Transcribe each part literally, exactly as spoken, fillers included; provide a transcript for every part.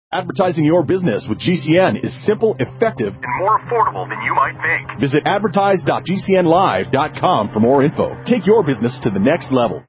Advertising your business with G C N is simple, effective, and more affordable than you might think. Visit advertise dot g c n live dot com for more info. Take your business to the next level.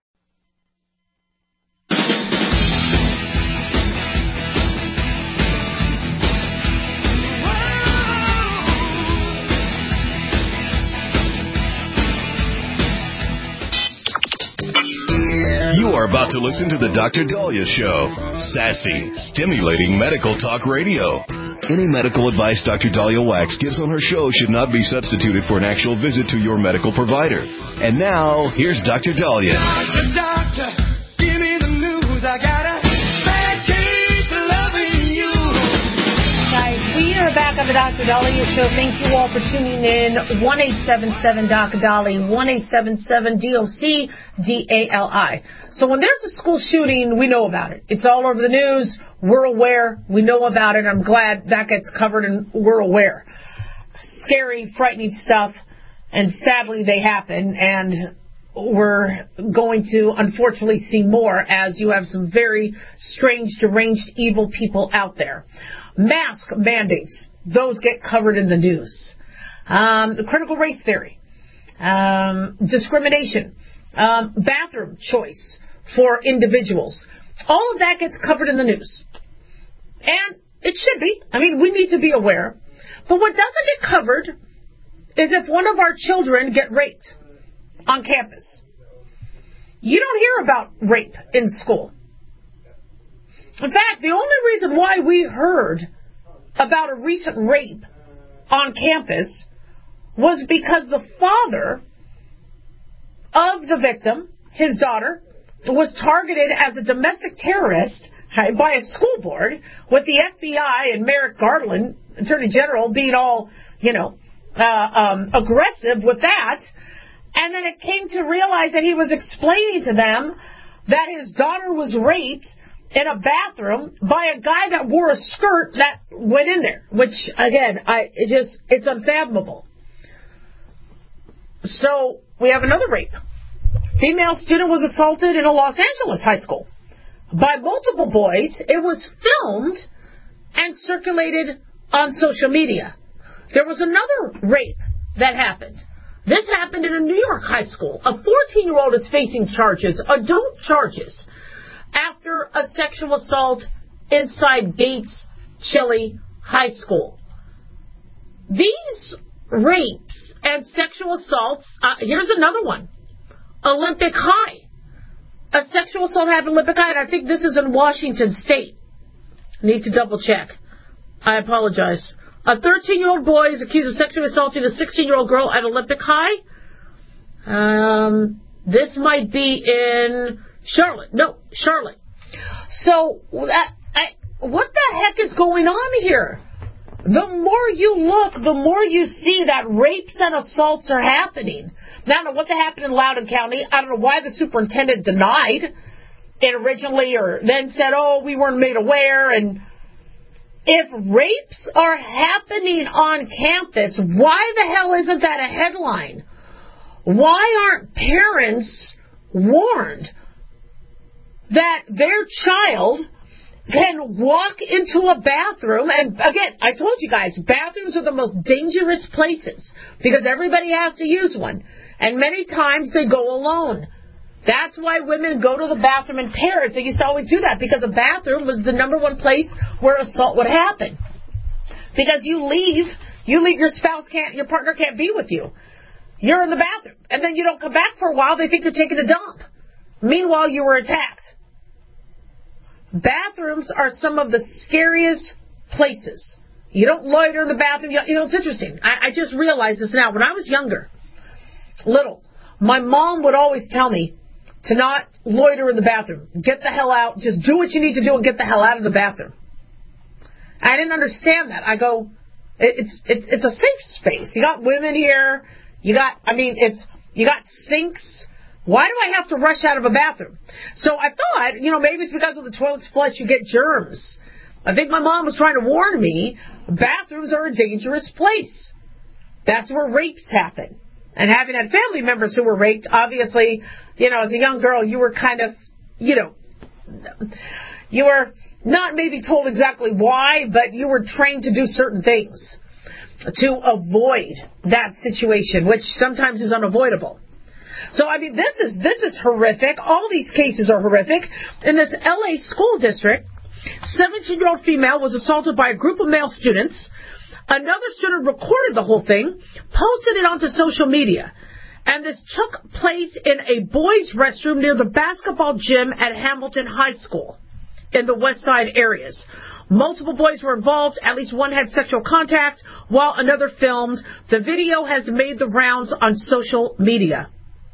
You are about to listen to the Doctor Daliah Show. Sassy, stimulating medical talk radio. Any medical advice Doctor Daliah Wax gives on her show should not be substituted for an actual visit to your medical provider. And now, here's Doctor Daliah. Doctor, doctor, give me the news. I got a bad case of loving you. Guys, we are back on the Doctor Daliah Show. Thank you all for tuning in. one eight seven seven D O C D A L I, one eight seven seven D O C D A L I. So when there's a school shooting, we know about it. It's all over the news. We're aware. We know about it. I'm glad that gets covered and we're aware. Scary, frightening stuff. And sadly, they happen. And we're going to, unfortunately, see more as you have some very strange, deranged, evil people out there. Mask mandates. Those get covered in the news. Um, the critical race theory. Um, discrimination. Um, bathroom choice for individuals. All of that gets covered in the news. And it should be. I mean, we need to be aware. But what doesn't get covered is if one of our children get raped on campus. You don't hear about rape in school. In fact, the only reason why we heard about a recent rape on campus was because the father of the victim, his daughter, was targeted as a domestic terrorist by a school board, with the F B I and Merrick Garland, Attorney General, being all, you know, uh, um, aggressive with that. And then it came to realize that he was explaining to them that his daughter was raped in a bathroom by a guy that wore a skirt that went in there, which, again, I it just, it's unfathomable. So we have another rape. Female student was assaulted in a Los Angeles high school by multiple boys. It was filmed and circulated on social media. There was another rape that happened. This happened in a New York high school. A fourteen-year-old is facing charges, adult charges, after a sexual assault inside Gates Chili High School. These rapes and sexual assaults, uh, here's another one. Olympic High. A sexual assault happened at Olympic High, and I think this is in Washington State. Need to double check. I apologize. A thirteen-year-old boy is accused of sexually assaulting a sixteen-year-old girl at Olympic High. Um, this might be in Charlotte. No, Charlotte. So, that, I, what the heck is going on here? The more you look, the more you see that rapes and assaults are happening. Now, I don't know what happened in Loudoun County. I don't know why the superintendent denied it originally or then said, oh, we weren't made aware. And if rapes are happening on campus, why the hell isn't that a headline? Why aren't parents warned that their child can walk into a bathroom? And again, I told you guys, bathrooms are the most dangerous places because everybody has to use one. And many times they go alone. That's why women go to the bathroom in pairs. They used to always do that because a bathroom was the number one place where assault would happen. Because you leave, you leave, your spouse can't, your partner can't be with you. You're in the bathroom. And then you don't come back for a while. They think you're taking a dump. Meanwhile, you were attacked. Bathrooms are some of the scariest places. You don't loiter in the bathroom. You know, it's interesting. I, I just realized this now. When I was younger, little, my mom would always tell me to not loiter in the bathroom. Get the hell out. Just do what you need to do and get the hell out of the bathroom. I didn't understand that. I go, it's it's it's a safe space. You got women here. You got, I mean, it's you got sinks. Why do I have to rush out of a bathroom? So I thought, you know, maybe it's because when the toilet's flush, you get germs. I think my mom was trying to warn me, bathrooms are a dangerous place. That's where rapes happen. And having had family members who were raped, obviously, you know, as a young girl, you were kind of, you know, You were not maybe told exactly why, but you were trained to do certain things to avoid that situation, which sometimes is unavoidable. So, I mean, this is this is horrific. All these cases are horrific. In this L A school district, seventeen-year-old female was assaulted by a group of male students. Another student recorded the whole thing, posted it onto social media. And this took place in a boys' restroom near the basketball gym at Hamilton High School in the West Side areas. Multiple boys were involved. At least one had sexual contact, while another filmed. The video has made the rounds on social media.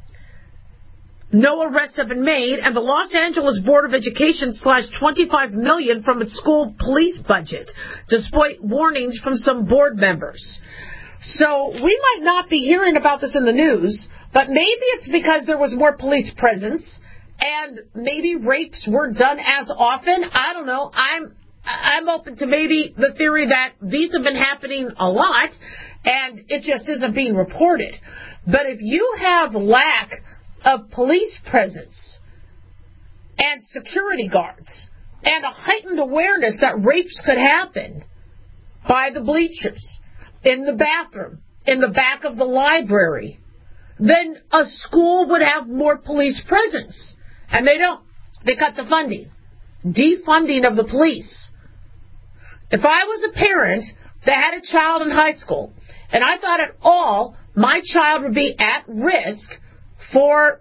No arrests have been made, and the Los Angeles Board of Education slashed twenty-five million dollars from its school police budget, despite warnings from some board members. So we might not be hearing about this in the news, but maybe it's because there was more police presence, and maybe rapes weren't done as often. I don't know. I'm I'm open to maybe the theory that these have been happening a lot, and it just isn't being reported. But if you have lack of police presence and security guards and a heightened awareness that rapes could happen by the bleachers, in the bathroom, in the back of the library, then a school would have more police presence. And they don't. They cut the funding. Defunding of the police. If I was a parent that had a child in high school, and I thought at all my child would be at risk for,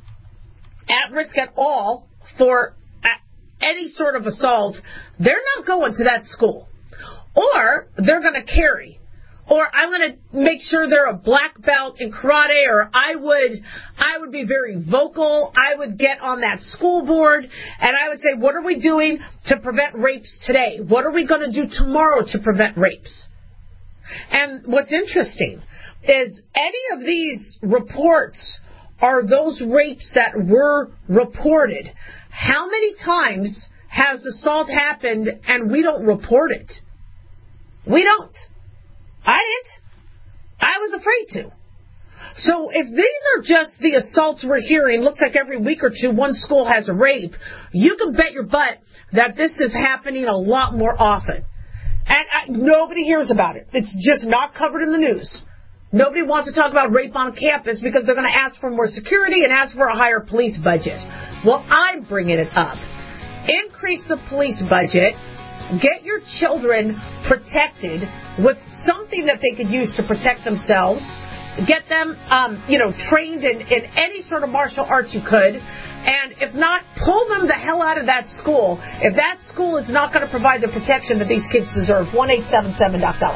at risk at all for any sort of assault, they're not going to that school. Or they're going to carry. Or I'm going to make sure they're a black belt in karate, or I would I would be very vocal. I would get on that school board, and I would say, what are we doing to prevent rapes today? What are we going to do tomorrow to prevent rapes? And what's interesting is any of these reports are those rapes that were reported. How many times has assault happened and we don't report it? We don't. I didn't. I was afraid to. So if these are just the assaults we're hearing, looks like every week or two one school has a rape, you can bet your butt that this is happening a lot more often. And I, nobody hears about it. It's just not covered in the news. Nobody wants to talk about rape on campus because they're going to ask for more security and ask for a higher police budget. Well, I'm bringing it up. Increase the police budget. Get your children protected with something that they could use to protect themselves. Get them, um, you know, trained in, in any sort of martial arts you could. And if not, pull them the hell out of that school. If that school is not going to provide the protection that these kids deserve. one eight seven seven Doc Dolly.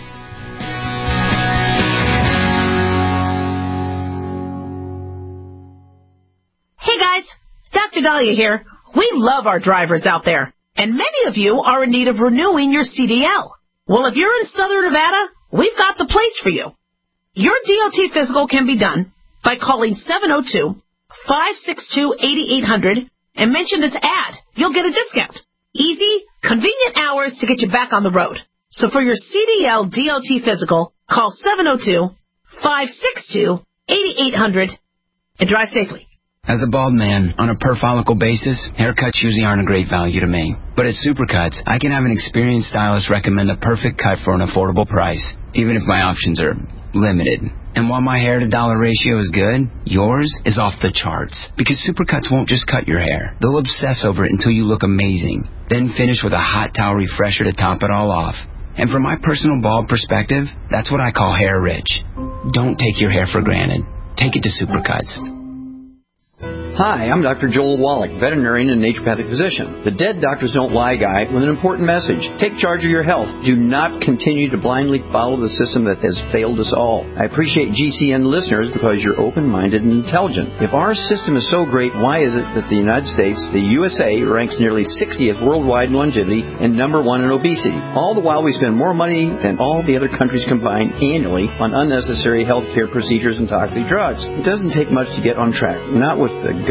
Hey guys, Doctor Dahlia here. We love our drivers out there. And many of you are in need of renewing your C D L. Well, if you're in Southern Nevada, we've got the place for you. Your D O T physical can be done by calling seven oh two, five six two, eight eight hundred and mention this ad. You'll get a discount. Easy, convenient hours to get you back on the road. So for your C D L D O T physical, call seven oh two, five six two, eight eight hundred and drive safely. As a bald man, on a per-follicle basis, haircuts usually aren't a great value to me. But at Supercuts, I can have an experienced stylist recommend a perfect cut for an affordable price, even if my options are limited. And while my hair-to-dollar ratio is good, yours is off the charts. Because Supercuts won't just cut your hair. They'll obsess over it until you look amazing. Then finish with a hot towel refresher to top it all off. And from my personal bald perspective, that's what I call hair rich. Don't take your hair for granted. Take it to Supercuts. Hi, I'm Doctor Joel Wallach, veterinarian and naturopathic physician. The Dead Doctors Don't Lie guy with an important message. Take charge of your health. Do not continue to blindly follow the system that has failed us all. I appreciate G C N listeners because you're open-minded and intelligent. If our system is so great, why is it that the United States, the U S A, ranks nearly sixtieth worldwide in longevity and number one in obesity? All the while we spend more money than all the other countries combined annually on unnecessary health care procedures and toxic drugs. It doesn't take much to get on track. Not with the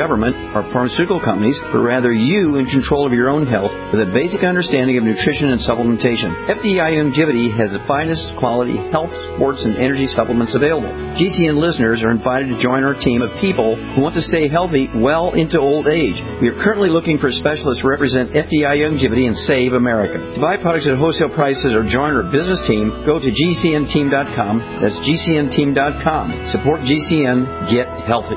government or pharmaceutical companies, but rather you in control of your own health with a basic understanding of nutrition and supplementation. F D I Longevity has the finest quality health, sports, and energy supplements available. G C N listeners are invited to join our team of people who want to stay healthy well into old age. We are currently looking for specialists to represent F D I Longevity and Save America. To buy products at wholesale prices or join our business team, go to G C N team dot com. That's G C N team dot com. Support G C N. Get healthy.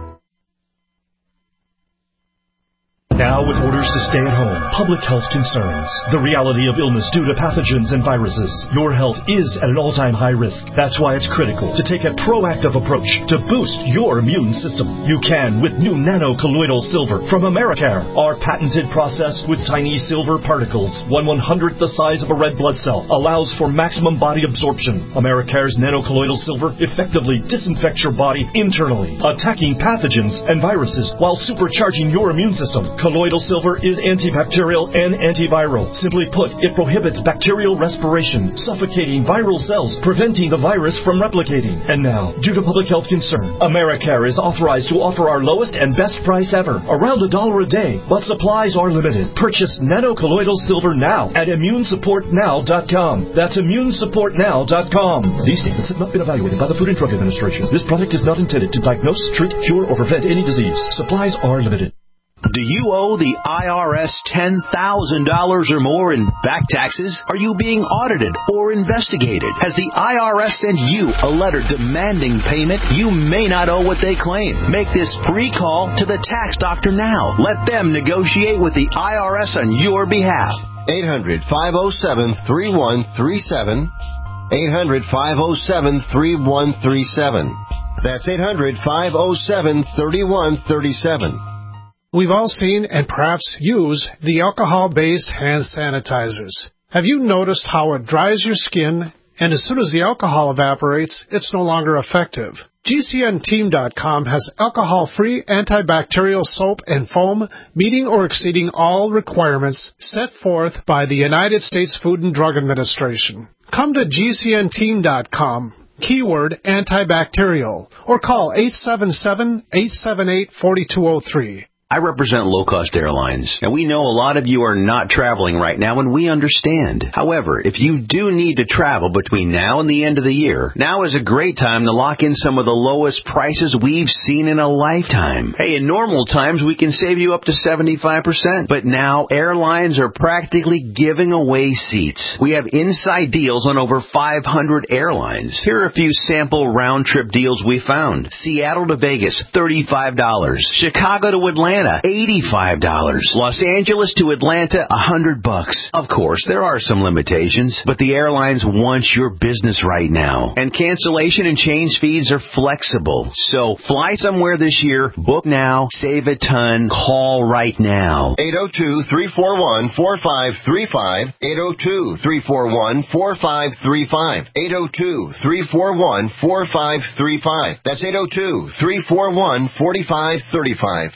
Now with orders to stay at home, public health concerns, the reality of illness due to pathogens and viruses, your health is at an all-time high risk. That's why it's critical to take a proactive approach to boost your immune system. You can with new nano-colloidal silver from Americare. Our patented process with tiny silver particles, one one-hundredth the size of a red blood cell, allows for maximum body absorption. Americare's nano-colloidal silver effectively disinfects your body internally, attacking pathogens and viruses while supercharging your immune system. Colloidal silver is antibacterial and antiviral. Simply put, it prohibits bacterial respiration, suffocating viral cells, preventing the virus from replicating. And now, due to public health concern, Americare is authorized to offer our lowest and best price ever, around a dollar a day, but supplies are limited. Purchase nano-colloidal silver now at immune support now dot com. That's immune support now dot com. These statements have not been evaluated by the Food and Drug Administration. This product is not intended to diagnose, treat, cure, or prevent any disease. Supplies are limited. Do you owe the I R S ten thousand dollars or more in back taxes? Are you being audited or investigated? Has the I R S sent you a letter demanding payment? You may not owe what they claim. Make this free call to the tax doctor now. Let them negotiate with the I R S on your behalf. eight hundred, five oh seven, three one three seven. eight hundred, five oh seven, three one three seven. That's eight hundred, five oh seven, three one three seven. We've all seen and perhaps use the alcohol-based hand sanitizers. Have you noticed how it dries your skin, and as soon as the alcohol evaporates, it's no longer effective? G C N team dot com has alcohol-free antibacterial soap and foam meeting or exceeding all requirements set forth by the United States Food and Drug Administration. Come to G C N team dot com. Keyword antibacterial, or call eight seven seven, eight seven eight, four two zero three. I represent low-cost airlines, and we know a lot of you are not traveling right now, and we understand. However, if you do need to travel between now and the end of the year, now is a great time to lock in some of the lowest prices we've seen in a lifetime. Hey, in normal times, we can save you up to seventy-five percent, but now airlines are practically giving away seats. We have inside deals on over five hundred airlines. Here are a few sample round-trip deals we found. Seattle to Vegas, thirty-five dollars. Chicago to Atlanta, eighty-five dollars. Los Angeles to Atlanta, one hundred bucks. Of course, there are some limitations, but the airlines want your business right now. And cancellation and change fees are flexible. So fly somewhere this year, book now, save a ton, call right now. eight oh two, three four one, four five three five. eight oh two, three four one, four five three five. eight oh two, three four one, four five three five. That's eight oh two, three four one, four five three five.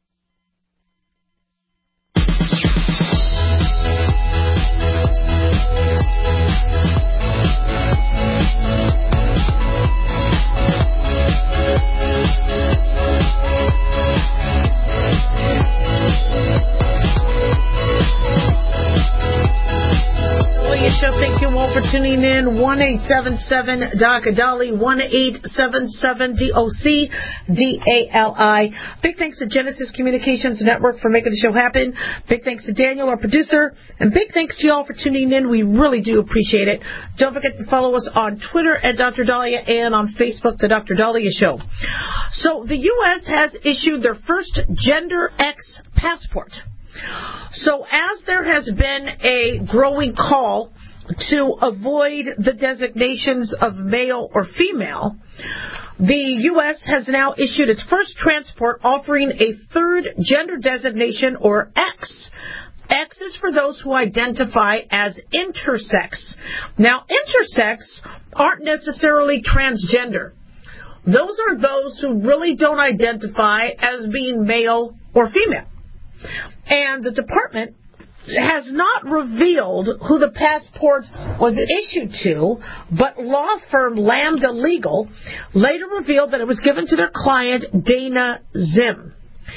Show. Thank you all for tuning in. one eight seven seven D O C D A L I, one eight seven seven D O C D A L I. Big thanks to Genesis Communications Network for making the show happen. Big thanks to Daniel, our producer. And big thanks to you all for tuning in. We really do appreciate it. Don't forget to follow us on Twitter at Doctor Dahlia and on Facebook, The Doctor Dahlia Show. So the U S has issued their first Gender X passport. So as there has been a growing call to avoid the designations of male or female, the U S has now issued its first transport offering a third gender designation, or X. X is for those who identify as intersex. Now, intersex aren't necessarily transgender. Those are those who really don't identify as being male or female. And the department has not revealed who the passport was issued to, but law firm Lambda Legal later revealed that it was given to their client, Dana Zim.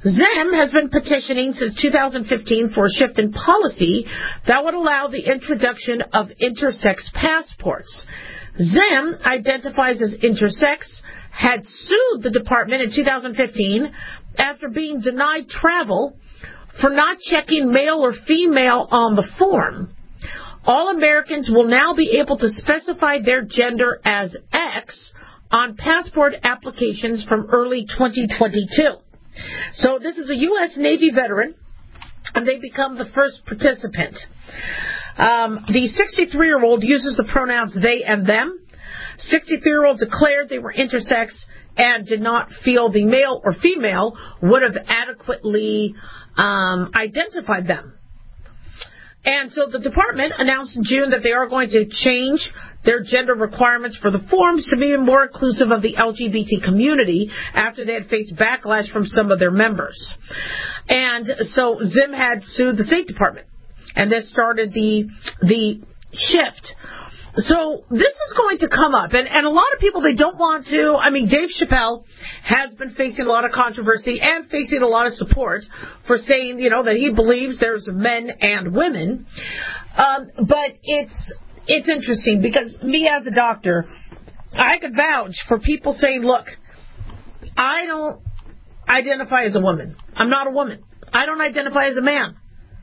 Zim has been petitioning since two thousand fifteen for a shift in policy that would allow the introduction of intersex passports. Zim identifies as intersex, had sued the department in two thousand fifteen after being denied travel for not checking male or female on the form. All Americans will now be able to specify their gender as X on passport applications from early twenty twenty-two. So this is a U S Navy veteran, and they become the first participant. Um, the sixty-three-year-old uses the pronouns they and them. sixty-three-year-old declared they were intersex and did not feel the male or female would have adequately um, identified them. And so the department announced in June that they are going to change their gender requirements for the forms to be more inclusive of the L G B T community after they had faced backlash from some of their members. And so Zim had sued the State Department, and this started the the shift. So this is going to come up, and, and a lot of people, they don't want to. I mean, Dave Chappelle has been facing a lot of controversy and facing a lot of support for saying, you know, that he believes there's men and women. Um, but it's it's interesting because me as a doctor, I could vouch for people saying, look, I don't identify as a woman. I'm not a woman. I don't identify as a man.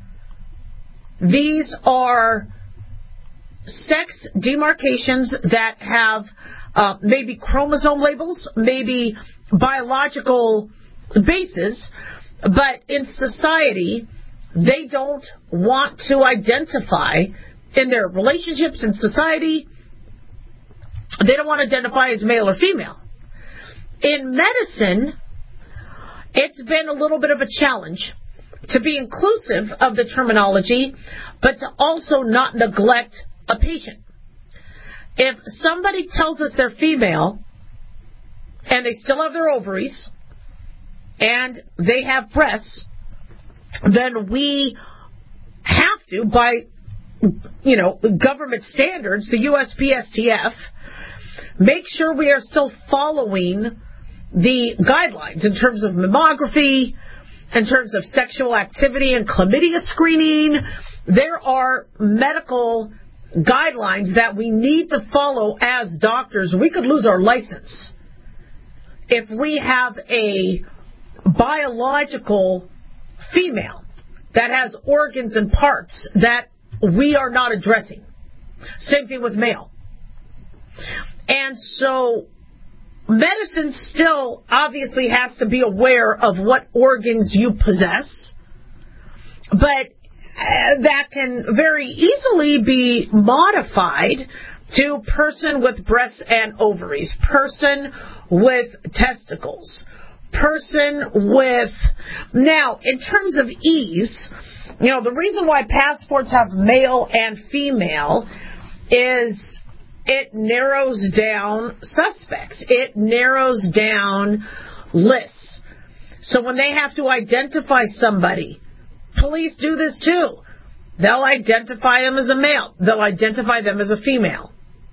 These are sex demarcations that have uh, maybe chromosome labels, maybe biological basis, but in society, they don't want to identify in their relationships in society. They don't want to identify as male or female. In medicine, it's been a little bit of a challenge to be inclusive of the terminology, but to also not neglect a patient. If somebody tells us they're female and they still have their ovaries and they have breasts, then we have to, by you know government standards, the U S P S T F, make sure we are still following the guidelines in terms of mammography, in terms of sexual activity and chlamydia screening. There are medical guidelines that we need to follow as doctors. We could lose our license if we have a biological female that has organs and parts that we are not addressing. Same thing with male. And so medicine still obviously has to be aware of what organs you possess, but Uh, that can very easily be modified to person with breasts and ovaries, person with testicles, person with... Now, in terms of ease, you know, the reason why passports have male and female is it narrows down suspects. It narrows down lists. So when they have to identify somebody, police do this too. They'll identify them as a male. They'll identify them as a female.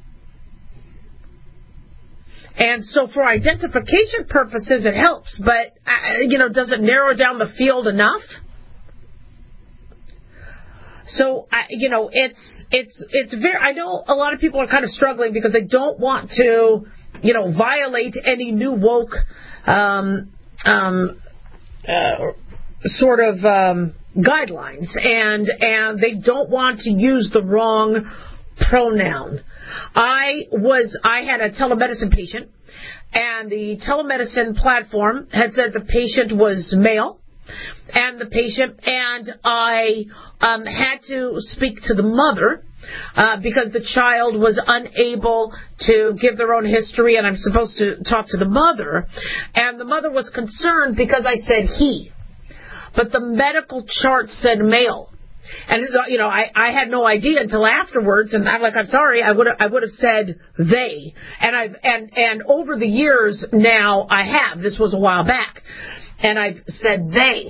And so for identification purposes, it helps. But, uh, you know, does it narrow down the field enough? So, uh, you know, it's, it's, it's very, I know a lot of people are kind of struggling because they don't want to, you know, violate any new woke, um, um, uh, sort of, um, guidelines, and and they don't want to use the wrong pronoun. I was I had a telemedicine patient, and the telemedicine platform had said the patient was male, and the patient and I um, had to speak to the mother uh, because the child was unable to give their own history, and I'm supposed to talk to the mother, and the mother was concerned because I said he. But the medical chart said male. And, you know, I, I had no idea until afterwards, and I'm like, I'm sorry, I would I would have said they. And I've and, and over the years now I have. This was a while back. And I've said they.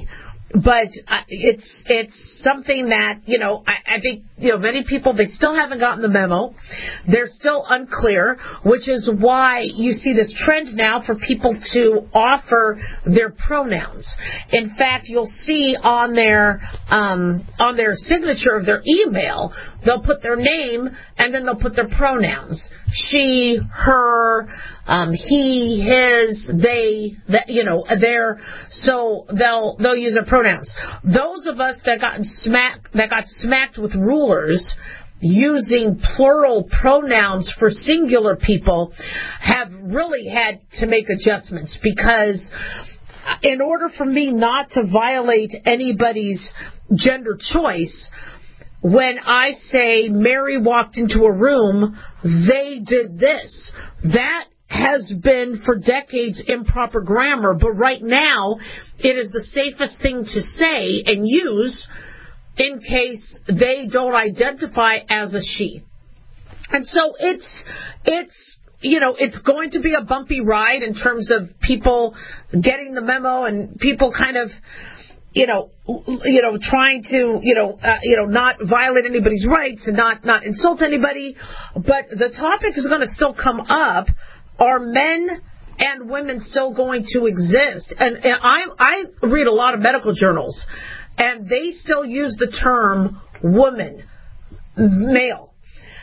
but it's it's something that, you know, I, I think, you know, many people, they still haven't gotten the memo. They're still unclear, which is why you see this trend now for people to offer their pronouns. In fact, you'll see on their um, on their signature of their email, they'll put their name and then they'll put their pronouns. She, her, um, he, his, they, that, you know, their. So they'll they'll use their pronouns. Those of us that got smacked that got smacked with rulers using plural pronouns for singular people have really had to make adjustments, because in order for me not to violate anybody's gender choice, when I say Mary walked into a room, they did this, that has been for decades improper grammar, but right now it is the safest thing to say and use in case they don't identify as a she. And so it's it's you know, it's going to be a bumpy ride in terms of people getting the memo and people kind of, you know, you know, trying to, you know, uh, you know, not violate anybody's rights and not, not insult anybody. But the topic is going to still come up. Are men and women still going to exist? And, and I, I read a lot of medical journals, and they still use the term woman, male,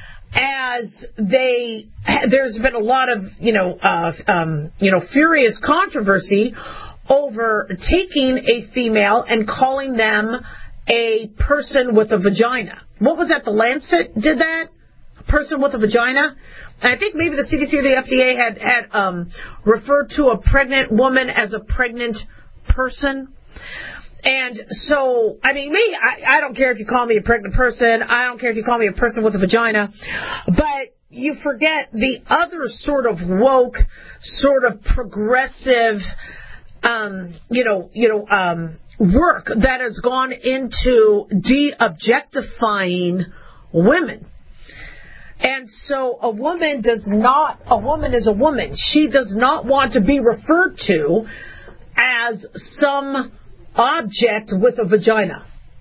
as they. There's been a lot of, you know, uh, um, you know, furious controversy over taking a female and calling them a person with a vagina. What was that? The Lancet did that? A person with a vagina? And I think maybe the C D C or the F D A had, had um, referred to a pregnant woman as a pregnant person. And so, I mean, me, I, I don't care if you call me a pregnant person. I don't care if you call me a person with a vagina. But you forget the other sort of woke, sort of progressive, um, you know, you know, um, work that has gone into de-objectifying women. And so a woman does not, a woman is a woman. She does not want to be referred to as some object with a vagina.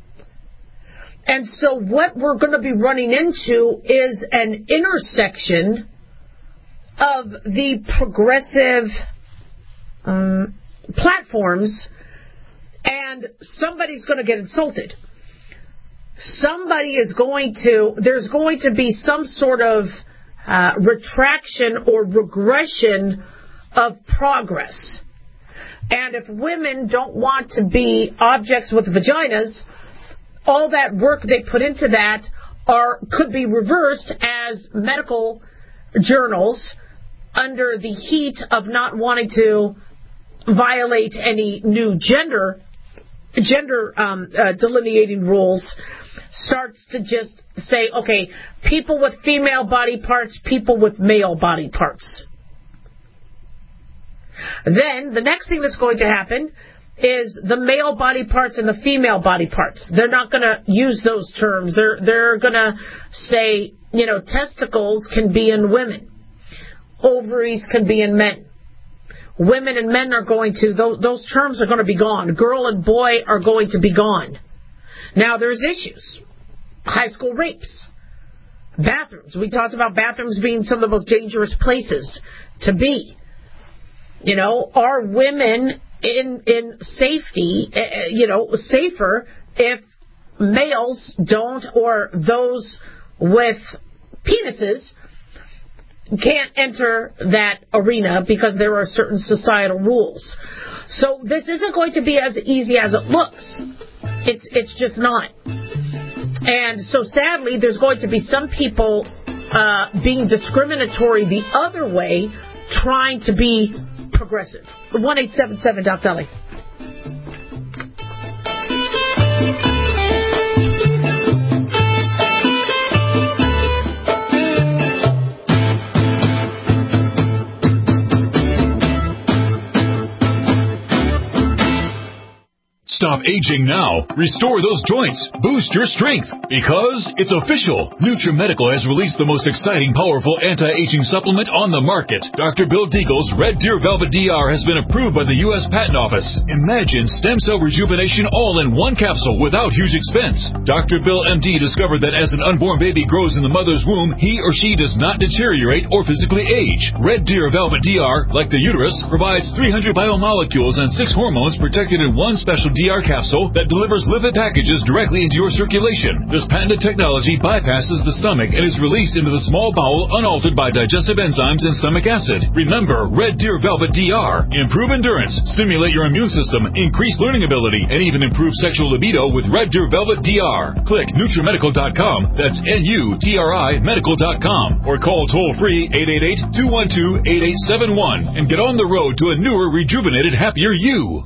And so what we're going to be running into is an intersection of the progressive um, platforms, and somebody's going to get insulted. Somebody is going to, there's going to be some sort of uh, retraction or regression of progress. And if women don't want to be objects with vaginas, all that work they put into that are could be reversed as medical journals, under the heat of not wanting to violate any new gender gender um, uh, delineating rules, starts to just say, okay, people with female body parts, people with male body parts. Then the next thing that's going to happen is the male body parts and the female body parts. They're not going to use those terms. They're they're going to say, you know, testicles can be in women, ovaries can be in men. Women and men are going to, those, those terms are going to be gone. Girl and boy are going to be gone. Now, there's issues. High school rapes. Bathrooms. We talked about bathrooms being some of the most dangerous places to be. You know, are women in in safety, uh, you know, safer if males don't, or those with penises can't enter that arena because there are certain societal rules. So this isn't going to be as easy as it looks. It's it's just not. And so sadly, there's going to be some people uh, being discriminatory the other way, trying to be progressive. one eight seven seven Doc Dolly. Stop aging now. Restore those joints. Boost your strength. Because it's official. NutriMedical has released the most exciting, powerful anti-aging supplement on the market. Doctor Bill Deagle's Red Deer Velvet D R has been approved by the U S Patent Office. Imagine stem cell rejuvenation all in one capsule without huge expense. Doctor Bill M D discovered that as an unborn baby grows in the mother's womb, he or she does not deteriorate or physically age. Red Deer Velvet D R, like the uterus, provides three hundred biomolecules and six hormones protected in one special D R capsule that delivers lipid packages directly into your circulation. This patented technology bypasses the stomach and is released into the small bowel unaltered by digestive enzymes and stomach acid. Remember, Red Deer Velvet D R. Improve endurance, stimulate your immune system, increase learning ability, and even improve sexual libido with Red Deer Velvet D R. Click NutriMedical dot com. That's N U T R I medical dot com. Or call toll-free eight eight eight, two one two, eight eight seven one and get on the road to a newer, rejuvenated, happier you.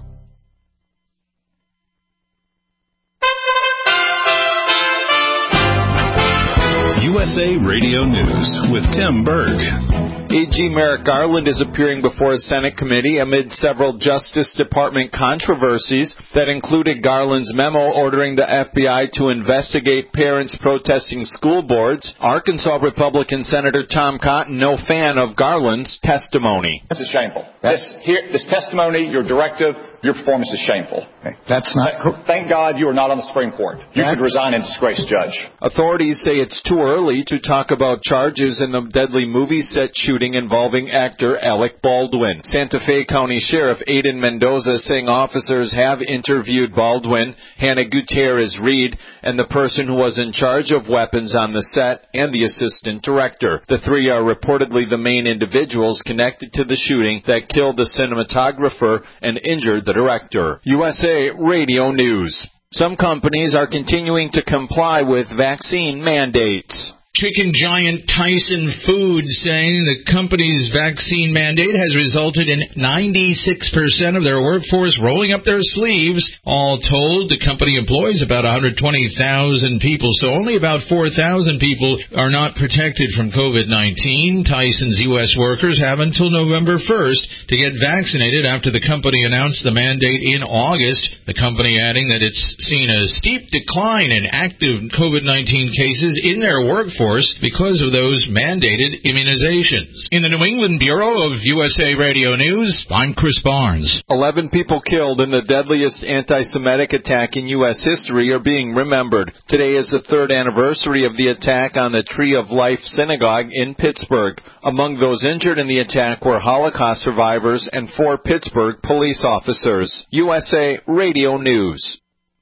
U S A Radio News with Tim Berg. A G Merrick Garland is appearing before a Senate committee amid several Justice Department controversies that included Garland's memo ordering the F B I to investigate parents protesting school boards. Arkansas Republican Senator Tom Cotton, no fan of Garland's testimony. This is shameful. This, here, this testimony, your directive, your performance is shameful. Okay. That's not correct. Thank God you are not on the Supreme Court. You that... should resign and disgrace, Judge. Authorities say it's too early to talk about charges in the deadly movie set shooting involving actor Alec Baldwin. Santa Fe County Sheriff Aiden Mendoza saying officers have interviewed Baldwin, Hannah Gutierrez-Reed, and the person who was in charge of weapons on the set and the assistant director. The three are reportedly the main individuals connected to the shooting that killed the cinematographer and injured the director. U S A Radio News. Some companies are continuing to comply with vaccine mandates. Chicken giant Tyson Foods saying the company's vaccine mandate has resulted in ninety-six percent of their workforce rolling up their sleeves. All told, the company employs about one hundred twenty thousand people, so only about four thousand people are not protected from COVID nineteen. Tyson's U S workers have until November first to get vaccinated after the company announced the mandate in August. The company adding that it's seen a steep decline in active COVID nineteen cases in their workforce because of those mandated immunizations. In the New England Bureau of U S A Radio News, I'm Chris Barnes. Eleven people killed in the deadliest anti-Semitic attack in U S history are being remembered. Today is the third anniversary of the attack on the Tree of Life Synagogue in Pittsburgh. Among those injured in the attack were Holocaust survivors and four Pittsburgh police officers. U S A Radio News.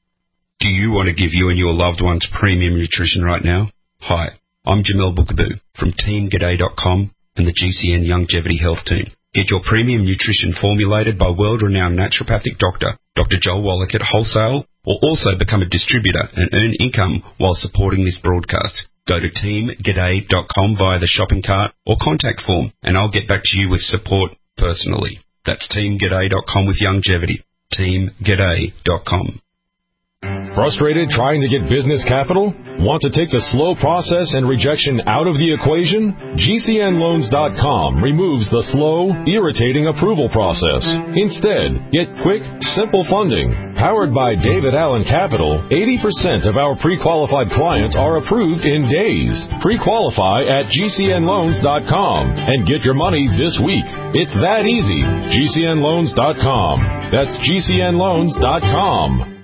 Do you want to give you and your loved ones premium nutrition right now? Hi. I'm Jamel Bookaboo from Team G'day dot com and the G C N Longevity Health Team. Get your premium nutrition formulated by world-renowned naturopathic doctor, Doctor Joel Wallach at wholesale, or also become a distributor and earn income while supporting this broadcast. Go to Team G'day dot com via the shopping cart or contact form, and I'll get back to you with support personally. That's Team G'day dot com with Longevity. Team G'day dot com. Frustrated trying to get business capital? Want to take the slow process and rejection out of the equation? G C N Loans dot com removes the slow, irritating approval process. Instead, get quick, simple funding. Powered by David Allen Capital, eighty percent of our pre-qualified clients are approved in days. Pre-qualify at G C N Loans dot com and get your money this week. It's that easy. G C N Loans dot com. That's G C N Loans dot com.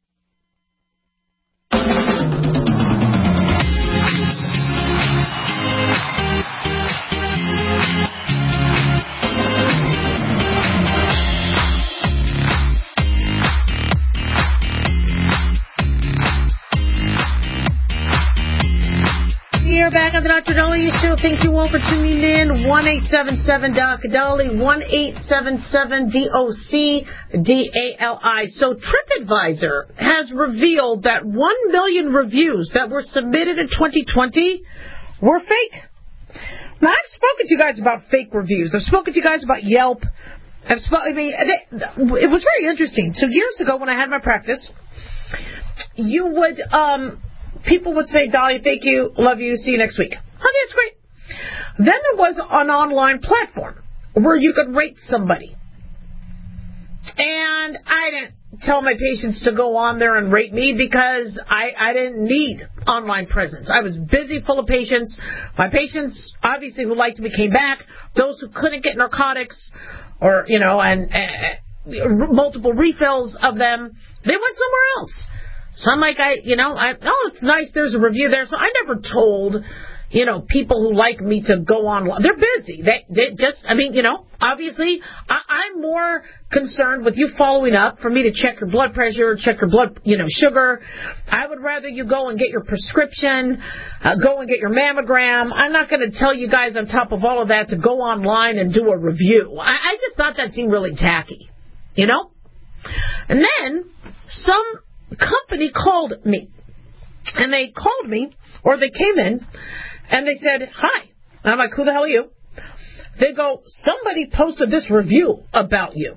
Back on the Doctor Dahlia Show. Thank you all for tuning in. one eight seven seven D O C D A L I, one eight seven seven D O C D A L I. So TripAdvisor has revealed that one million reviews that were submitted in twenty twenty were fake. Now, I've spoken to you guys about fake reviews. I've spoken to you guys about Yelp. I've spoken, I mean, it was very interesting. So years ago when I had my practice, you would... um. People would say, Dahlia, thank you, love you, see you next week. Okay, that's great. Then there was an online platform where you could rate somebody. And I didn't tell my patients to go on there and rate me because I, I didn't need online presence. I was busy, full of patients. My patients, obviously, who liked me came back. Those who couldn't get narcotics or, you know, and uh, multiple refills of them, they went somewhere else. So I'm like, I, you know, I, oh, it's nice. There's a review there. So I never told, you know, people who like me to go online. They're busy. They, they just, I mean, you know, obviously, I, I'm more concerned with you following up for me to check your blood pressure, check your blood, you know, sugar. I would rather you go and get your prescription, uh, go and get your mammogram. I'm not going to tell you guys on top of all of that to go online and do a review. I, I just thought that seemed really tacky, you know? And then some company called me, and they called me, or they came in, and they said, hi. And I'm like, who the hell are you? They go, somebody posted this review about you.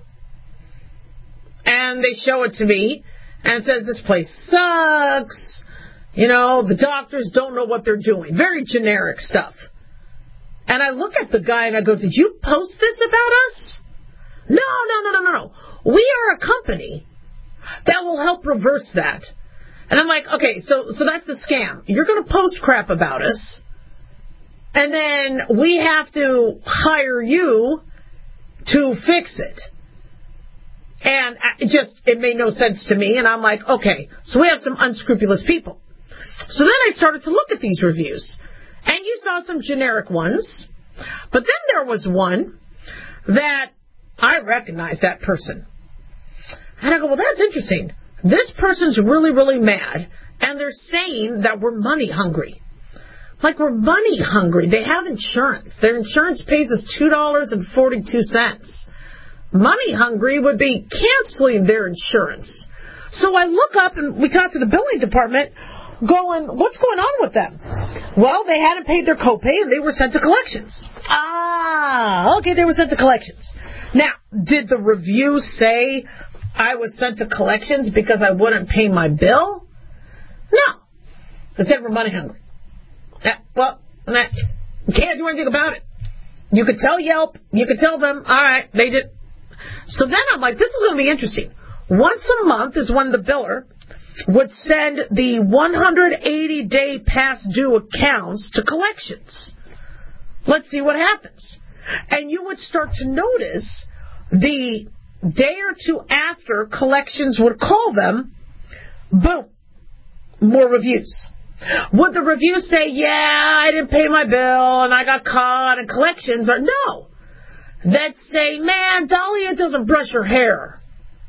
And they show it to me, and it says, this place sucks. You know, the doctors don't know what they're doing. Very generic stuff. And I look at the guy, and I go, did you post this about us? No, no, no, no, no, no. We are a company that will help reverse that. And I'm like, okay, so so that's the scam. You're going to post crap about us, and then we have to hire you to fix it. And it just, it made no sense to me, and I'm like, okay, so we have some unscrupulous people. So then I started to look at these reviews, and you saw some generic ones, but then there was one that I recognized that person. And I go, well, that's interesting. This person's really, really mad, and they're saying that we're money hungry. Like, we're money hungry. They have insurance. Their insurance pays us two dollars and forty-two cents. Money hungry would be canceling their insurance. So I look up, and we talk to the billing department, going, what's going on with them? Well, they hadn't paid their copay, and they were sent to collections. Ah, okay, they were sent to collections. Now, did the review say I was sent to collections because I wouldn't pay my bill? No. It said we're money hungry. Uh, well, nah, can't do anything about it. You could tell Yelp. You could tell them, all right, they did. So then I'm like, this is going to be interesting. Once a month is when the biller would send the one hundred eighty day past due accounts to collections. Let's see what happens. And you would start to notice the day or two after collections would call them, boom, more reviews. Would the review say, yeah, I didn't pay my bill and I got caught and collections are, no. They'd say, man, Dahlia doesn't brush her hair.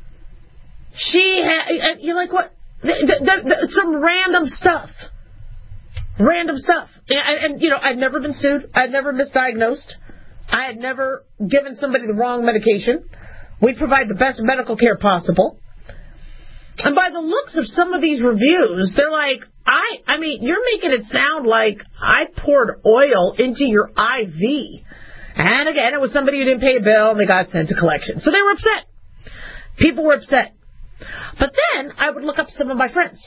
She ha-, you're like, what? The, the, the, some random stuff. Random stuff. And, and, you know, I'd never been sued. I'd never misdiagnosed. I had never given somebody the wrong medication. We provide the best medical care possible. And by the looks of some of these reviews, they're like, I I mean, you're making it sound like I poured oil into your I V. And again, it was somebody who didn't pay a bill and they got sent to collection. So they were upset. People were upset. But then I would look up some of my friends.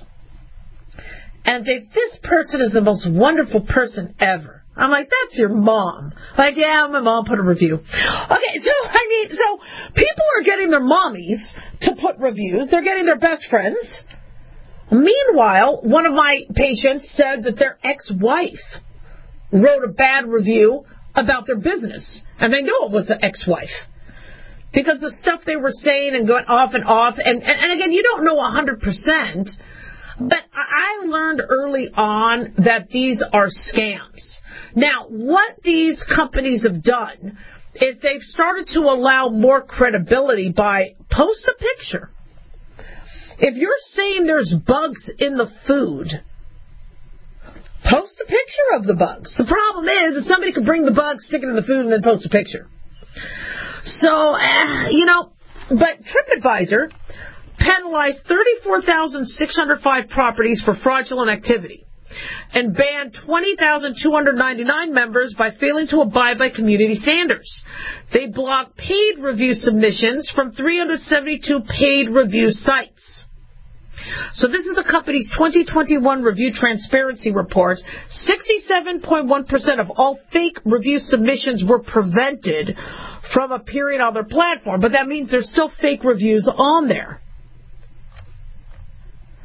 And they, this person is the most wonderful person ever. I'm like, that's your mom. Like, yeah, my mom put a review. Okay, so, I mean, so people are getting their mommies to put reviews. They're getting their best friends. Meanwhile, one of my patients said that their ex-wife wrote a bad review about their business. And they know it was the ex-wife. Because the stuff they were saying and going off and off, and, and, and again, you don't know one hundred percent, but I learned early on that these are scams. Now, what these companies have done is they've started to allow more credibility by post a picture. If you're saying there's bugs in the food, post a picture of the bugs. The problem is that somebody could bring the bugs, stick it in the food, and then post a picture. So, uh, you know, but TripAdvisor penalized thirty-four thousand six hundred five properties for fraudulent activity and banned twenty thousand two hundred ninety-nine members by failing to abide by community standards. They blocked paid review submissions from three hundred seventy-two paid review sites. So this is the company's twenty twenty-one review transparency report. sixty-seven point one percent of all fake review submissions were prevented from appearing on their platform. But that means there's still fake reviews on there.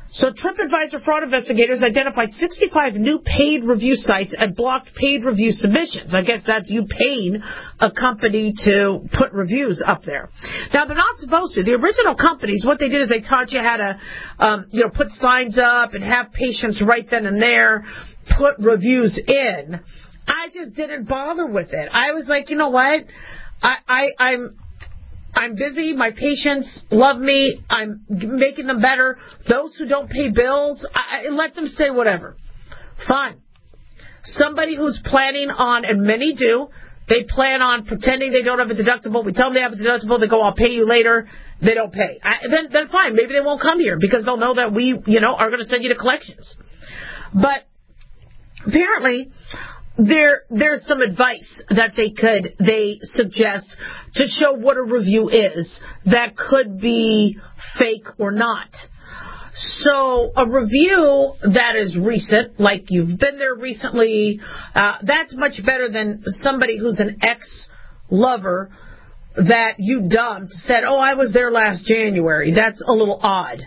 So TripAdvisor fraud investigators identified sixty-five new paid review sites and blocked paid review submissions. I guess that's you paying a company to put reviews up there. Now, they're not supposed to. The original companies, what they did is they taught you how to, um, you know, put signs up and have patients right then and there put reviews in. I just didn't bother with it. I was like, you know what? I, I, I'm... I'm busy. My patients love me. I'm making them better. Those who don't pay bills, I, I let them say whatever. Fine. Somebody who's planning on, and many do, they plan on pretending they don't have a deductible. We tell them they have a deductible. They go, I'll pay you later. They don't pay. I, then, then fine. Maybe they won't come here because they'll know that we, you know, are going to send you to collections. But apparently, There, there's some advice that they could, they suggest to show what a review is that could be fake or not. So a review that is recent, like you've been there recently, uh, that's much better than somebody who's an ex-lover that you dumped said, oh, I was there last January. That's a little odd.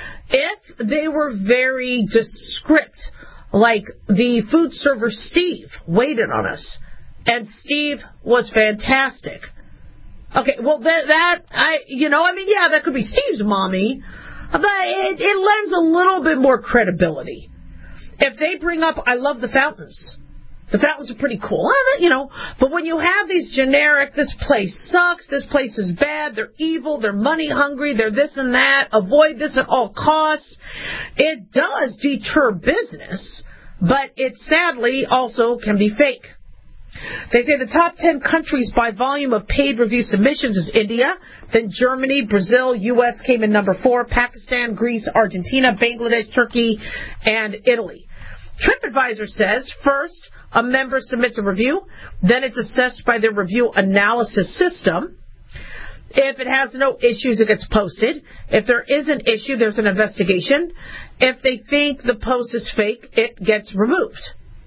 If they were very descriptive, like the food server Steve waited on us, and Steve was fantastic. Okay, well, that, that I, you know, I mean, yeah, that could be Steve's mommy, but it, it lends a little bit more credibility. If they bring up, I love the fountains. The fountains are pretty cool, you know, but when you have these generic, this place sucks, this place is bad, they're evil, they're money hungry, they're this and that, avoid this at all costs, it does deter business, but it sadly also can be fake. They say the top ten countries by volume of paid review submissions is India, then Germany, Brazil, U S came in number four, Pakistan, Greece, Argentina, Bangladesh, Turkey, and Italy. TripAdvisor says, first, a member submits a review, then it's assessed by their review analysis system. If it has no issues, it gets posted. If there is an issue, there's an investigation. If they think the post is fake, it gets removed.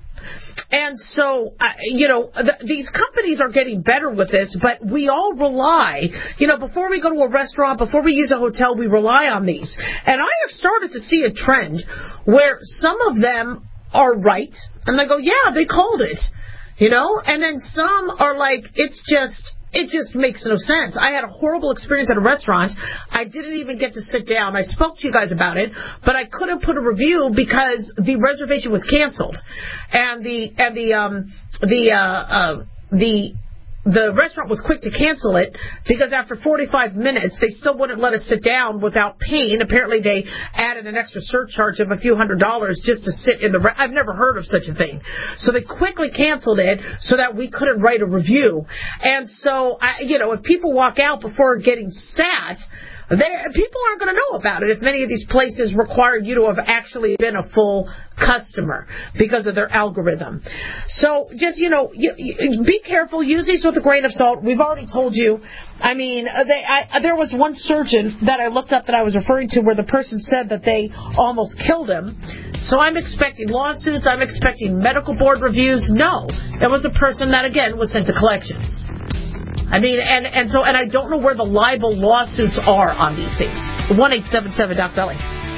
And so, uh, you know, th- these companies are getting better with this, but we all rely, you know, before we go to a restaurant, before we use a hotel, we rely on these. And I have started to see a trend where some of them are right, and they go, yeah, they called it, you know, and then some are like, it's just, it just makes no sense. I had a horrible experience at a restaurant. I didn't even get to sit down. I spoke to you guys about it, but I couldn't put a review because the reservation was canceled, and the and the um the uh, uh the the restaurant was quick to cancel it because after forty-five minutes, they still wouldn't let us sit down without paying. Apparently, they added an extra surcharge of a few hundred dollars just to sit in the... Re- I've never heard of such a thing. So they quickly canceled it so that we couldn't write a review. And so, I, you know, if people walk out before getting sat... They, people aren't going to know about it if many of these places require you to have actually been a full customer because of their algorithm. So just, you know, you, you, be careful. Use these with a grain of salt. We've already told you. I mean, they, I, there was one surgeon that I looked up that I was referring to where the person said that they almost killed him. So I'm expecting lawsuits. I'm expecting medical board reviews. No, it was a person that, again, was sent to collections. I mean, and, and so, and I don't know where the libel lawsuits are on these things. one eight seven seven Doc Dolly.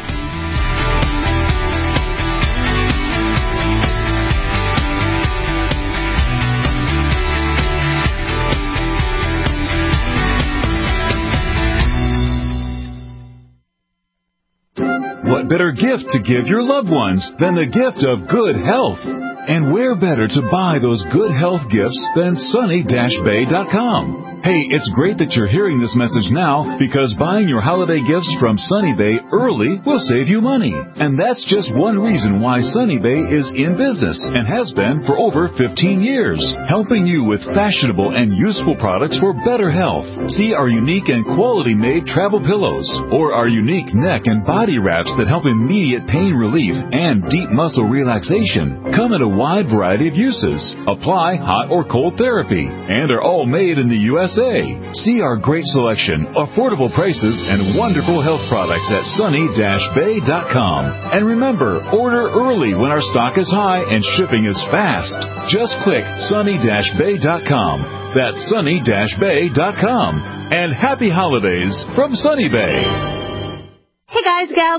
What better gift to give your loved ones than the gift of good health? And where better to buy those good health gifts than sunny dash bay dot com? Hey, it's great that you're hearing this message now because buying your holiday gifts from Sunny Bay early will save you money. And that's just one reason why Sunny Bay is in business and has been for over fifteen years, helping you with fashionable and useful products for better health. See our unique and quality-made travel pillows or our unique neck and body wraps that help immediate pain relief and deep muscle relaxation. Come in a wide variety of uses, apply hot or cold therapy, and are all made in the U S A. See our great selection, affordable prices, and wonderful health products at sunny dash bay dot com. And remember, order early when our stock is high and shipping is fast. Just click sunny dash bay dot com. That's sunny dash bay dot com. And happy holidays from Sunny Bay. Hey guys, gals.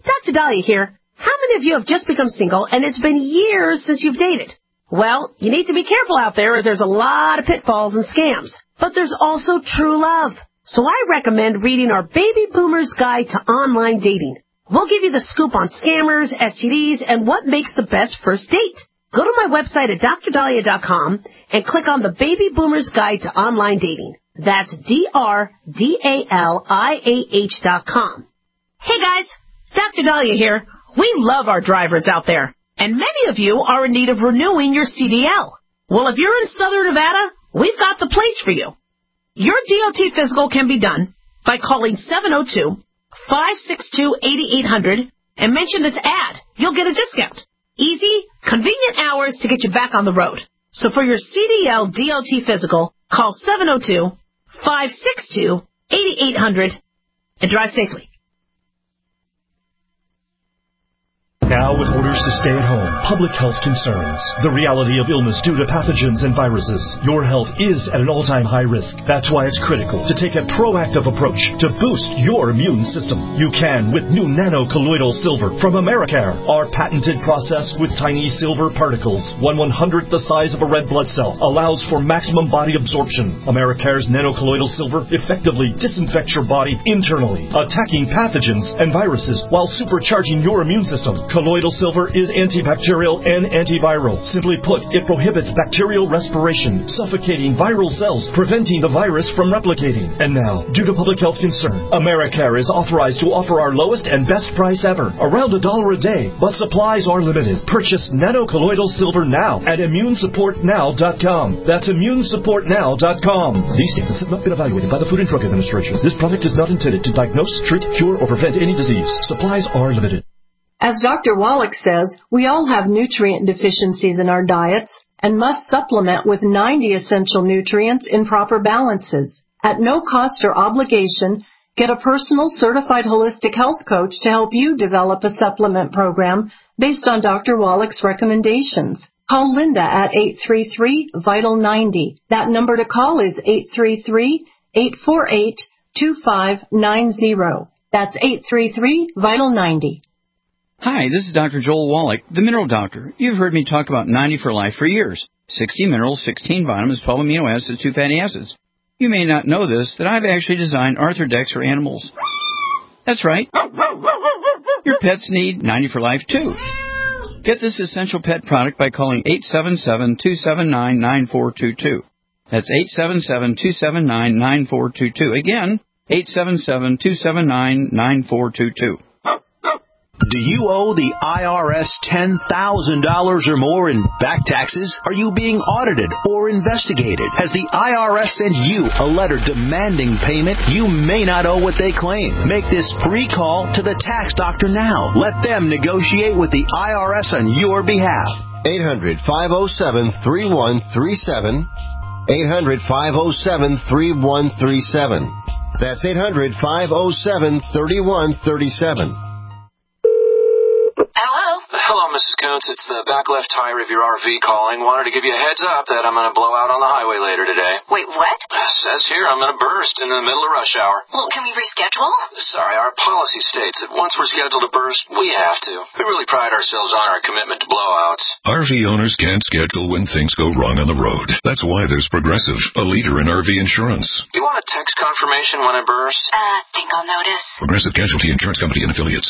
Doctor Dahlia here. How many of you have just become single and it's been years since you've dated? Well, you need to be careful out there as there's a lot of pitfalls and scams. But there's also true love. So I recommend reading our Baby Boomer's Guide to Online Dating. We'll give you the scoop on scammers, S T Ds, and what makes the best first date. Go to my website at dr dahlia dot com and click on the Baby Boomer's Guide to Online Dating. That's D R D A L I A H dot com. Hey guys, Doctor Dahlia here. We love our drivers out there, and many of you are in need of renewing your C D L. Well, if you're in Southern Nevada, we've got the place for you. Your D O T physical can be done by calling seven oh two, five six two, eight eight hundred and mention this ad. You'll get a discount. Easy, convenient hours to get you back on the road. So for your C D L D O T physical, call seven oh two, five six two, eight eight hundred and drive safely. Now with orders to stay at home, public health concerns, the reality of illness due to pathogens and viruses, your health is at an all-time high risk. That's why it's critical to take a proactive approach to boost your immune system. You can with new nano-colloidal silver from Americare. Our patented process with tiny silver particles, one one-hundredth the size of a red blood cell, allows for maximum body absorption. Americare's nano-colloidal silver effectively disinfects your body internally, attacking pathogens and viruses while supercharging your immune system. Colloidal silver is antibacterial and antiviral. Simply put, it prohibits bacterial respiration, suffocating viral cells, preventing the virus from replicating. And now, due to public health concern, Americare is authorized to offer our lowest and best price ever, around a dollar a day, but supplies are limited. Purchase nano-colloidal silver now at immune support now dot com. That's immune support now dot com. These statements have not been evaluated by the Food and Drug Administration. This product is not intended to diagnose, treat, cure, or prevent any disease. Supplies are limited. As Doctor Wallach says, we all have nutrient deficiencies in our diets and must supplement with ninety essential nutrients in proper balances. At no cost or obligation, get a personal certified holistic health coach to help you develop a supplement program based on Doctor Wallach's recommendations. Call Linda at eight three three, vital ninety. That number to call is eight three three, eight four eight, two five nine zero. That's eight three three, vital ninety. Hi, this is Doctor Joel Wallach, the Mineral Doctor. You've heard me talk about ninety for Life for years. sixty minerals, sixteen vitamins, twelve amino acids, two fatty acids. You may not know this, that I've actually designed Arthrodex for animals. That's right. Your pets need ninety for Life, too. Get this essential pet product by calling eight seven seven, two seven nine, nine four two two. That's eight seven seven, two seven nine, nine four two two. Again, eight seven seven, two seven nine, nine four two two. Do you owe the I R S ten thousand dollars or more in back taxes? Are you being audited or investigated? Has the I R S sent you a letter demanding payment? You may not owe what they claim. Make this free call to the tax doctor now. Let them negotiate with the I R S on your behalf. eight hundred, five oh seven, three one three seven. eight hundred, five oh seven, three one three seven. That's eight hundred, five oh seven, three one three seven. Hello? Hello, Missus Kuntz. It's the back left tire of your R V calling. Wanted to give you a heads up that I'm going to blow out on the highway later today. Wait, what? Says here I'm going to burst in the middle of rush hour. Well, can we reschedule? Sorry, our policy states that once we're scheduled to burst, we have to. We really pride ourselves on our commitment to blowouts. R V owners can't schedule when things go wrong on the road. That's why there's Progressive, a leader in R V insurance. Do you want a text confirmation when I burst? Uh, think I'll notice. Progressive Casualty Insurance Company and Affiliates.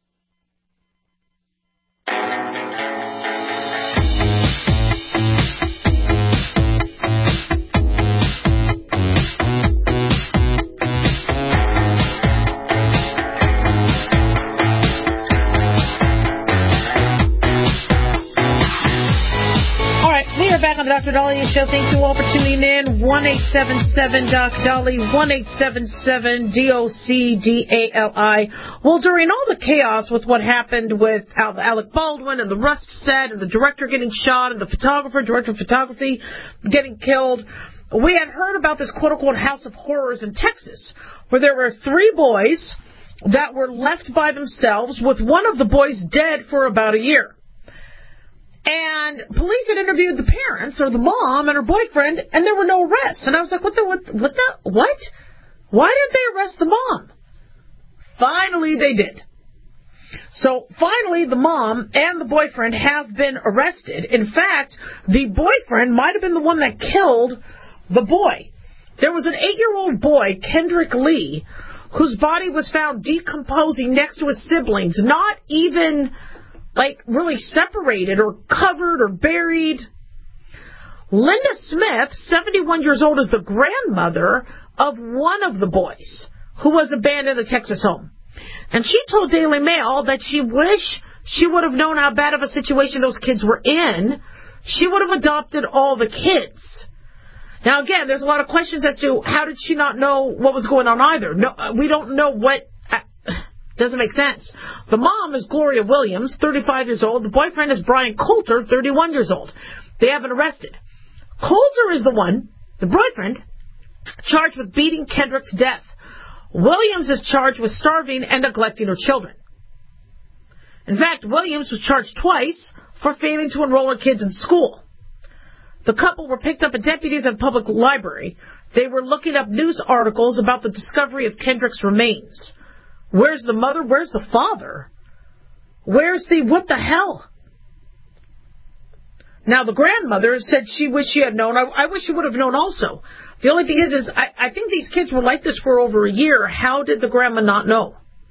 Back on the Doctor Dahlia Show. Thank you all for tuning in. one eight seven seven D O C D A L I, one eight seven seven D O C D A L I. Well, during all the chaos with what happened with Alec Baldwin and the Rust set and the director getting shot and the photographer, director of photography getting killed, we had heard about this quote-unquote House of Horrors in Texas, where there were three boys that were left by themselves with one of the boys dead for about a year. And police had interviewed the parents, or the mom and her boyfriend, and there were no arrests. And I was like, what the, what, what the, what? Why didn't they arrest the mom? Finally, they did. So finally, the mom and the boyfriend have been arrested. In fact, the boyfriend might have been the one that killed the boy. There was an eight-year-old boy, Kendrick Lee, whose body was found decomposing next to his siblings, not even, like, really separated or covered or buried. Linda Smith, seventy-one years old, is the grandmother of one of the boys who was abandoned in the Texas home. And she told Daily Mail that she wished she would have known how bad of a situation those kids were in. She would have adopted all the kids. Now, again, there's a lot of questions as to how did she not know what was going on either. No, we don't know what... Uh, doesn't make sense. The mom is Gloria Williams, thirty-five years old. The boyfriend is Brian Coulter, thirty-one years old. They have been arrested. Coulter is the one, the boyfriend, charged with beating Kendrick to death. Williams is charged with starving and neglecting her children. In fact, Williams was charged twice for failing to enroll her kids in school. The couple were picked up by deputies at a public library. They were looking up news articles about the discovery of Kendrick's remains. Where's the mother? Where's the father? Where's the what the hell? Now, the grandmother said she wished she had known. I, I wish she would have known also. The only thing is, is I, I think these kids were like this for over a year. How did the grandma not know?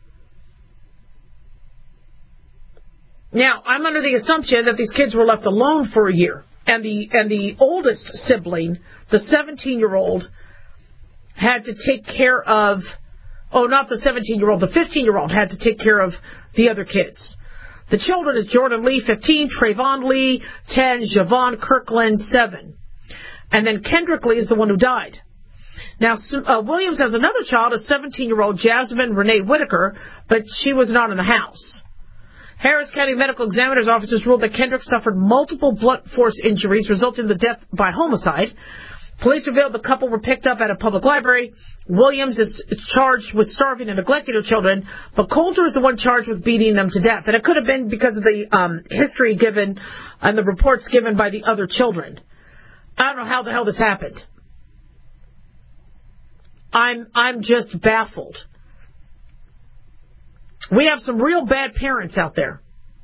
Now, I'm under the assumption that these kids were left alone for a year. And the and the oldest sibling, the seventeen-year-old, had to take care of, oh, not the seventeen-year-old, the fifteen-year-old had to take care of the other kids. The children is Jordan Lee, fifteen, Trayvon Lee, ten, Javon Kirkland, seven. And then Kendrick Lee is the one who died. Now, uh, Williams has another child, a seventeen-year-old, Jasmine Renee Whitaker, but she was not in the house. Harris County Medical Examiner's officers ruled that Kendrick suffered multiple blunt force injuries resulting in the death by homicide. Police revealed the couple were picked up at a public library. Williams is charged with starving and neglecting her children, but Coulter is the one charged with beating them to death. And it could have been because of the um, history given and the reports given by the other children. I don't know how the hell this happened. I'm I'm just baffled. We have some real bad parents out there.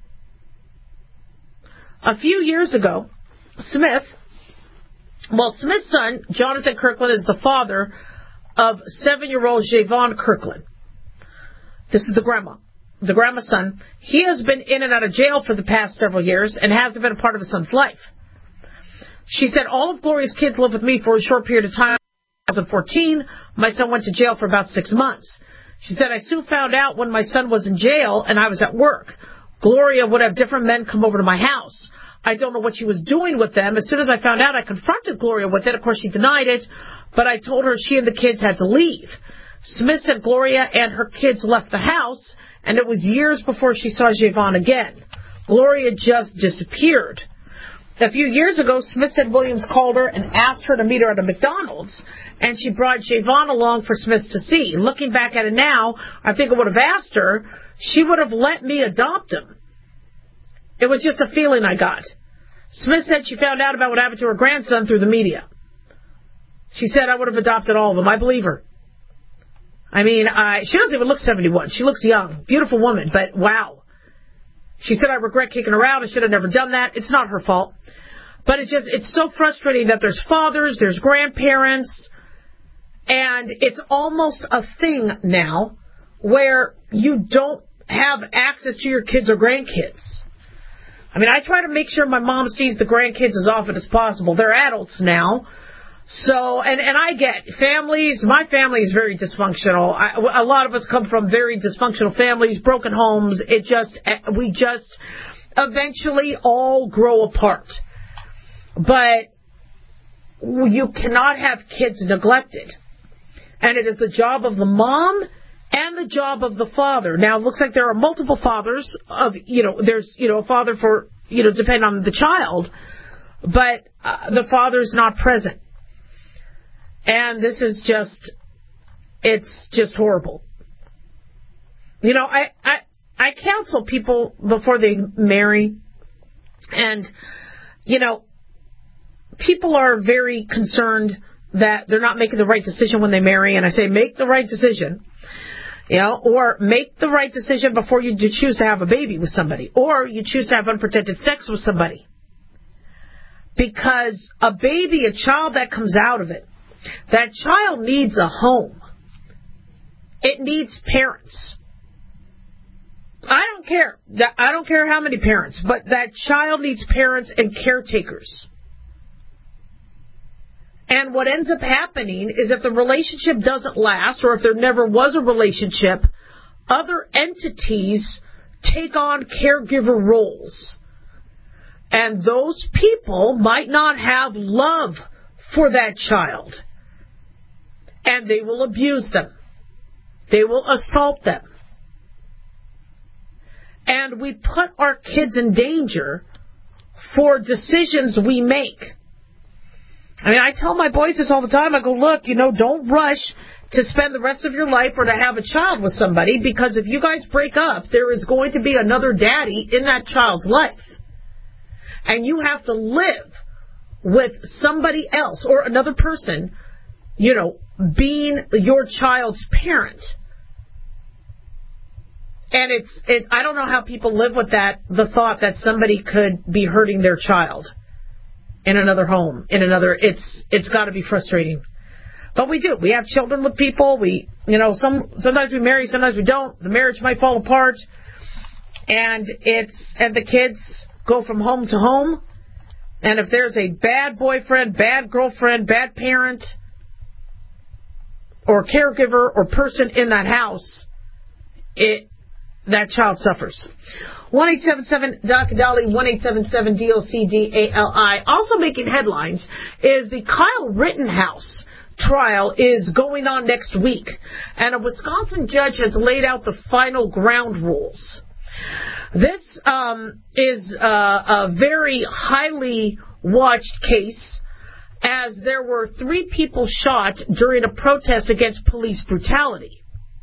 A few years ago, Smith, well, Smith's son, Jonathan Kirkland, is the father of seven-year-old Javon Kirkland. This is the grandma, the grandma's son. He has been in and out of jail for the past several years and hasn't been a part of his son's life. She said, all of Gloria's kids lived with me for a short period of time. In two thousand fourteen, my son went to jail for about six months. She said, I soon found out when my son was in jail and I was at work. Gloria would have different men come over to my house. I don't know what she was doing with them. As soon as I found out, I confronted Gloria with it. Of course, she denied it, but I told her she and the kids had to leave. Smith said Gloria and her kids left the house, and it was years before she saw Javon again. Gloria just disappeared. A few years ago, Smith said Williams called her and asked her to meet her at a McDonald's, and she brought Javon along for Smith to see. Looking back at it now, I think I would have asked her, she would have let me adopt him. It was just a feeling I got. Smith said she found out about what happened to her grandson through the media. She said I would have adopted all of them. I believe her. I mean, I, she doesn't even look seventy-one. She looks young. Beautiful woman, but wow. She said, I regret kicking her out. I should have never done that. It's not her fault. But it just, it's so frustrating that there's fathers, there's grandparents, and it's almost a thing now where you don't have access to your kids or grandkids. I mean, I try to make sure my mom sees the grandkids as often as possible. They're adults now. So, and, and I get families, my family is very dysfunctional. I, a lot of us come from very dysfunctional families, broken homes. It just, we just eventually all grow apart. But you cannot have kids neglected. And it is the job of the mom and the job of the father. Now, it looks like there are multiple fathers of, you know, there's, you know, a father for, you know, depending on the child, but uh, the father's not present. And this is just, it's just horrible. You know, I, I, I counsel people before they marry, and, you know, people are very concerned that they're not making the right decision when they marry, and I say make the right decision. You know, or make the right decision before you choose to have a baby with somebody, or you choose to have unprotected sex with somebody. Because a baby, a child that comes out of it, that child needs a home. It needs parents. I don't care. I don't care how many parents, but that child needs parents and caretakers. And what ends up happening is if the relationship doesn't last, or if there never was a relationship, other entities take on caregiver roles. And those people might not have love for that child. And they will abuse them. They will assault them. And we put our kids in danger for decisions we make. I mean, I tell my boys this all the time. I go, look, you know, don't rush to spend the rest of your life or to have a child with somebody, because if you guys break up, there is going to be another daddy in that child's life. And you have to live with somebody else or another person, you know, being your child's parent. And it's, it, I don't know how people live with that, the thought that somebody could be hurting their child in another home, in another, it's, it's got to be frustrating. But we do. We have children with people. We, you know, some, sometimes we marry, sometimes we don't. The marriage might fall apart. And it's, and the kids go from home to home. And if there's a bad boyfriend, bad girlfriend, bad parent, or caregiver or person in that house, it, that child suffers. one eight seven seven D O C D A L I, one eight seven seven D O C D A L I. Also making headlines is the Kyle Rittenhouse trial is going on next week. And a Wisconsin judge has laid out the final ground rules. This um, is uh, a very highly watched case, as there were three people shot during a protest against police brutality.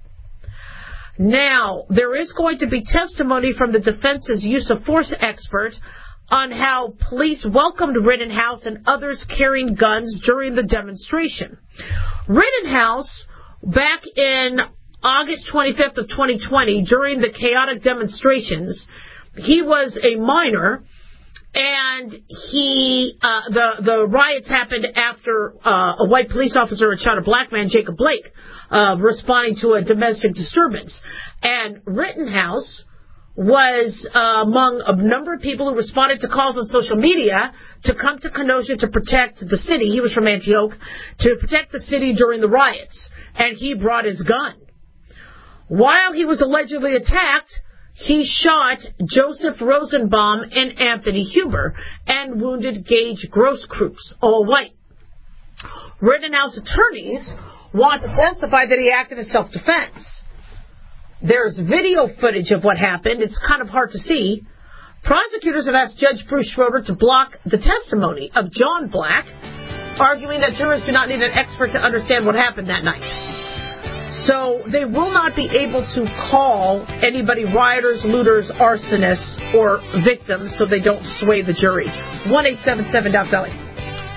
Now, there is going to be testimony from the defense's use of force expert on how police welcomed Rittenhouse and others carrying guns during the demonstration. Rittenhouse, back in August twenty-fifth of twenty twenty, during the chaotic demonstrations, he was a minor, and he uh, the the riots happened after uh, a white police officer had shot a black man, Jacob Blake, uh, responding to a domestic disturbance. And Rittenhouse was uh, among a number of people who responded to calls on social media to come to Kenosha to protect the city. He was from Antioch, to protect the city during the riots, and he brought his gun. While he was allegedly attacked, he shot Joseph Rosenbaum and Anthony Huber and wounded Gage Grosskreutz, all white. Rittenhouse attorneys want to testify that he acted in self-defense. There's video footage of what happened. It's kind of hard to see. Prosecutors have asked Judge Bruce Schroeder to block the testimony of John Black, arguing that jurors do not need an expert to understand what happened that night. So they will not be able to call anybody rioters, looters, arsonists, or victims so they don't sway the jury. one eight seven seven D O C D A L I.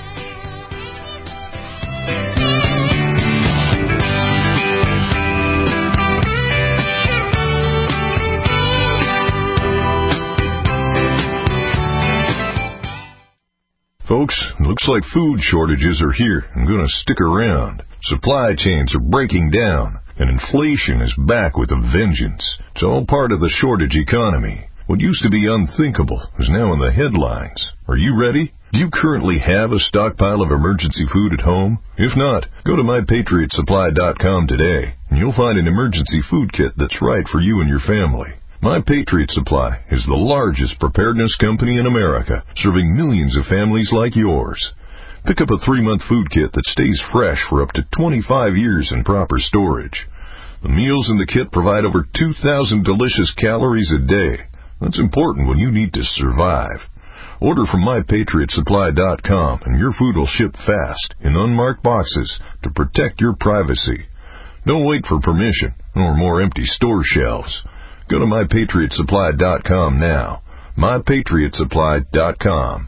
Folks, looks like food shortages are here and going to stick around. Supply chains are breaking down, and inflation is back with a vengeance. It's all part of the shortage economy. What used to be unthinkable is now in the headlines. Are you ready? Do you currently have a stockpile of emergency food at home? If not, go to my patriot supply dot com today, and you'll find an emergency food kit that's right for you and your family. My Patriot Supply is the largest preparedness company in America, serving millions of families like yours. Pick up a three-month food kit that stays fresh for up to twenty-five years in proper storage. The meals in the kit provide over two thousand delicious calories a day. That's important when you need to survive. Order from my patriot supply dot com and your food will ship fast in unmarked boxes to protect your privacy. Don't wait for permission or more empty store shelves. Go to my patriot supply dot com now. my patriot supply dot com.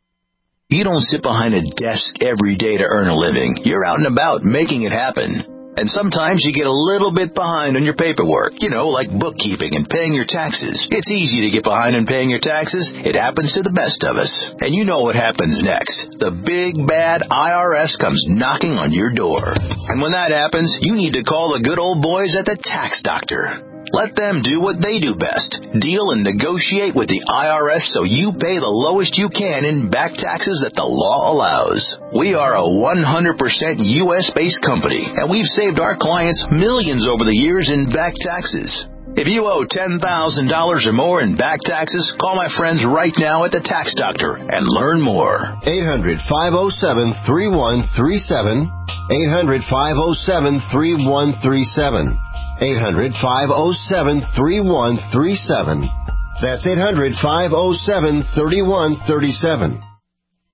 You don't sit behind a desk every day to earn a living. You're out and about making it happen. And sometimes you get a little bit behind on your paperwork, you know, like bookkeeping and paying your taxes. It's easy to get behind on paying your taxes. It happens to the best of us. And you know what happens next. The big bad I R S comes knocking on your door. And when that happens, you need to call the good old boys at the Tax Doctor. Let them do what they do best. Deal and negotiate with the I R S so you pay the lowest you can in back taxes that the law allows. We are a one hundred percent U S-based company, and we've saved our clients millions over the years in back taxes. If you owe ten thousand dollars or more in back taxes, call my friends right now at the Tax Doctor and learn more. eight hundred, five oh seven, three one three seven. eight hundred, five oh seven, three one three seven. eight hundred, five oh seven, three one three seven. That's eight hundred, five oh seven, three one three seven.